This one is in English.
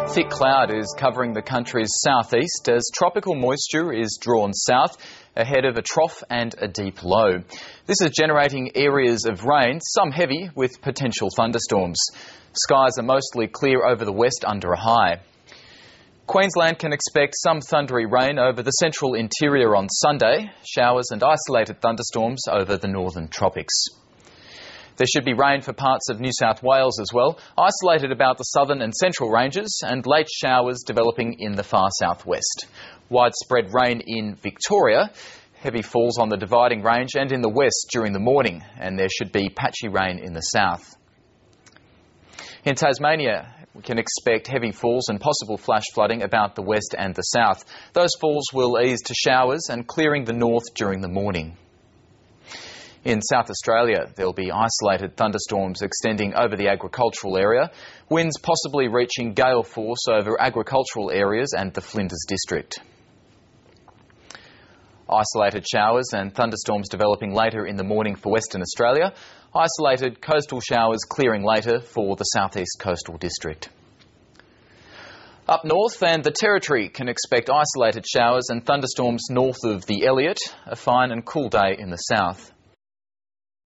Thick cloud is covering the country's southeast as tropical moisture is drawn south ahead of a trough and a deep low. This is generating areas of rain, some heavy with potential thunderstorms. Skies are mostly clear over the west under a high. Queensland can expect some thundery rain over the central interior on Sunday, showers and isolated thunderstorms over the northern tropics. There should be rain for parts of New South Wales as well, isolated about the southern and central ranges, and late showers developing in the far southwest. Widespread rain in Victoria, heavy falls on the Dividing Range and in the west during the morning, and there should be patchy rain in the south. In Tasmania, we can expect heavy falls and possible flash flooding about the west and the south. Those falls will ease to showers and clearing the north during the morning. In South Australia, there'll be isolated thunderstorms extending over the agricultural area, winds possibly reaching gale force over agricultural areas and the Flinders district. Isolated showers and thunderstorms developing later in the morning for Western Australia, isolated coastal showers clearing later for the southeast coastal district. Up north and the Territory can expect isolated showers and thunderstorms north of the Elliott, a fine and cool day in the south.